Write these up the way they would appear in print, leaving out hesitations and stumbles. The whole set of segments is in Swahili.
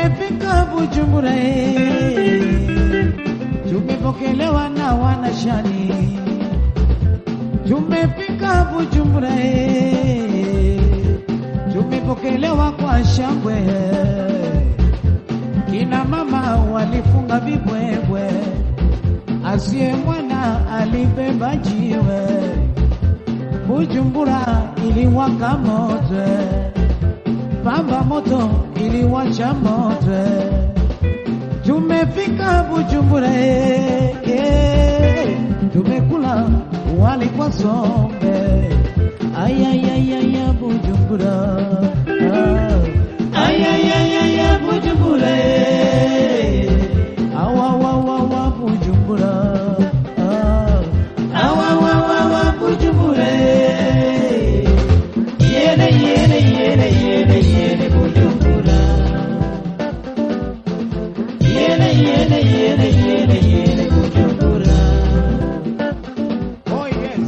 Tumefika Bujumbura, tumepokelewa na wanashani. Tumefika Bujumbura, tumepokelewa kwa shangwe. Kina mama walifunga vibwebwe, asiye mwana alibeba jiwe. Bujumbura iliwaka moto, pamba moto iliwacha moto. Tumefika Bujumbura, tumekula wali kwa sombe. Ayayayaya Bujumbura, ayayayaya Bujumbura, awawawawa Bujumbura, awawawawa Bujumbura. Yene yene yene yene yene Bujumbura, yene yene yene yene yene Bujumbura. Oh yes.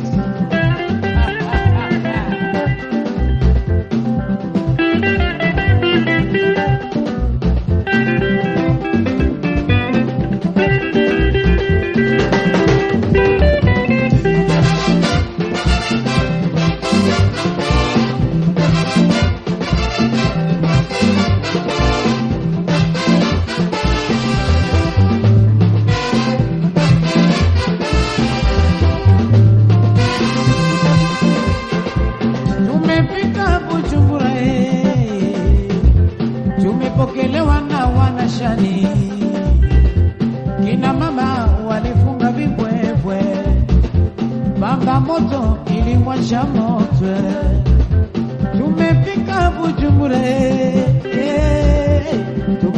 Tumefika Bujumbura, tumepokelewa na wanashani. Kina mama walifunga vibwebwe, pamba moto iliwasha moto. Tumefika Bujumbura,